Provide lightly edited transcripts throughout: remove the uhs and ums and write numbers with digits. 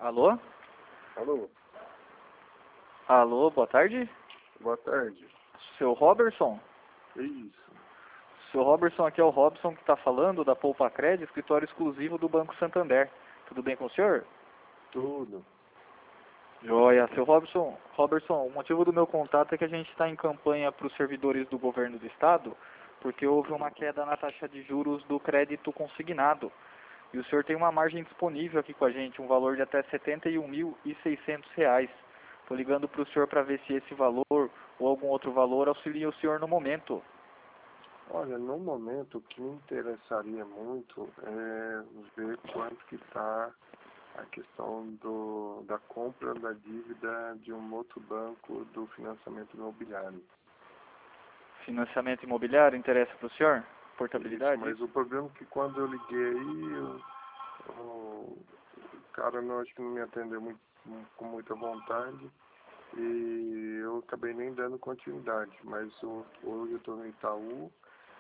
Alô? Alô, Alô, boa tarde. boa tarde. Seu Robertson? Isso, Seu Robertson, aqui é o Robson que está falando da Poupa Cred, escritório exclusivo do Banco Santander. Tudo bem com o senhor? tudo. Joia. Seu Robertson, o motivo do meu contato é que a gente está em campanha para os servidores do governo do estado, porque houve uma queda na taxa de juros do crédito consignado. E o senhor tem uma margem disponível aqui com a gente, um valor de até R$ 71.600. Estou ligando para o senhor para ver se esse valor ou algum outro valor auxilia o senhor no momento. Olha, no momento o que me interessaria muito é ver quanto que está a questão da compra da dívida de um outro banco do financiamento imobiliário. Financiamento imobiliário interessa para o senhor? Portabilidade? Isso, mas o problema é que quando eu liguei aí, o cara não, acho que não me atendeu com muita vontade e eu acabei nem dando continuidade, mas hoje eu estou no Itaú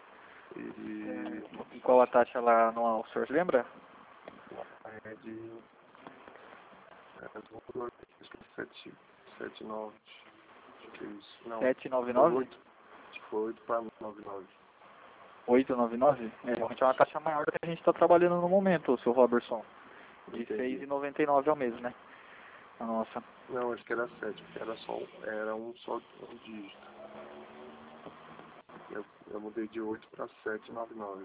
e E qual a taxa lá anual, o senhor lembra? é de acho que é 7,9, acho que é isso. Não, 799? acho que foi 8 para 99. 899? Realmente é uma taxa maior do que a gente está trabalhando no momento, seu Robertson. De Entendi. 6,99 ao mês, né? A nossa. Não, acho que era 7, porque era um dígito. Eu mudei de 8 para 7,99.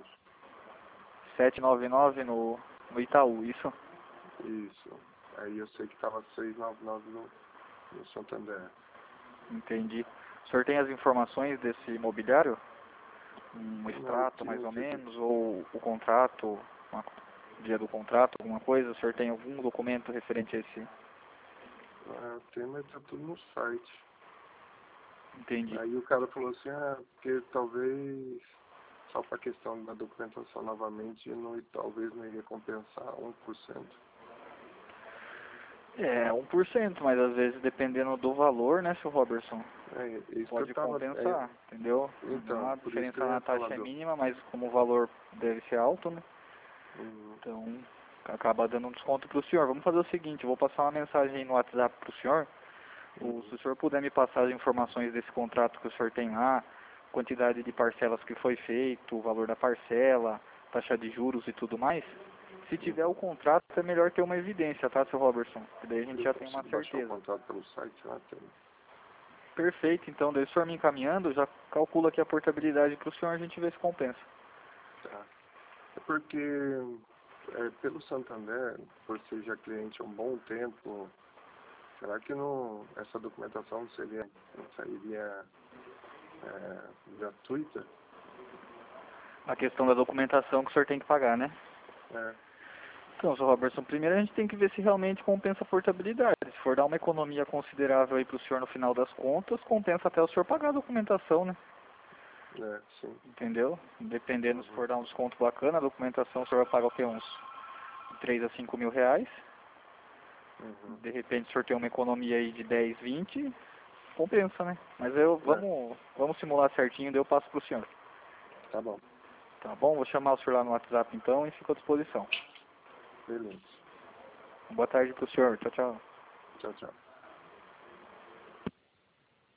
799 no Itaú, isso? Isso. Aí eu sei que estava 6,99 no Santander. Entendi. O senhor tem as informações desse imobiliário? Um Não, extrato, mais ou não sei menos? Ou o contrato, dia do contrato, alguma coisa? O senhor tem algum documento referente a esse? tem, mas tá tudo no site. Entendi. Aí o cara falou assim, porque talvez, só para a questão da documentação novamente, talvez não iria compensar 1%. É, 1%, mas às vezes dependendo do valor, né, seu Robertson? É isso que eu Pode tava. compensar, entendeu? Então, A por isso que diferença eu na ia taxa falar é mínima, mas como o valor deve ser alto, né? Uhum. Então acaba dando um desconto para o senhor. Vamos fazer o seguinte, eu vou passar uma mensagem no WhatsApp para o senhor. Se o senhor puder me passar as informações desse contrato que o senhor tem lá, quantidade de parcelas que foi feito, o valor da parcela, taxa de juros e tudo mais. Se tiver o contrato, é melhor ter uma evidência, tá, seu Robertson? Porque daí a gente Eu já tem uma consigo baixar o certeza. contrato pelo site lá, tem. Perfeito, então, daí o senhor me encaminhando, eu já calculo aqui a portabilidade para o senhor, a gente vê se compensa. Tá. É porque pelo Santander, por ser já cliente há um bom tempo, será que essa documentação não sairia gratuita? A questão da documentação que o senhor tem que pagar, né? É, Então, seu Robertson, primeiro a gente tem que ver se realmente compensa a portabilidade. Se for dar uma economia considerável aí para o senhor no final das contas, compensa até o senhor pagar a documentação, né? sim. Entendeu? Dependendo, se for dar um desconto bacana, a documentação o senhor vai pagar o quê? Uns 3 a 5 mil reais. Uhum. De repente o senhor tem uma economia aí de 10, 20, compensa, né? Mas vamos simular certinho, daí eu passo para o senhor. Tá bom. Tá bom? Vou chamar o senhor lá no WhatsApp então e fico à disposição. Beleza. Boa tarde para o senhor. Tchau, tchau. Tchau, tchau.